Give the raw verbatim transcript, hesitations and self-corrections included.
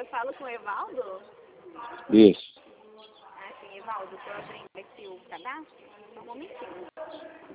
Eu falo com o Evaldo? Isso. Ah, sim, Evaldo, estou abrindo aqui o cadastro. Só um momentinho.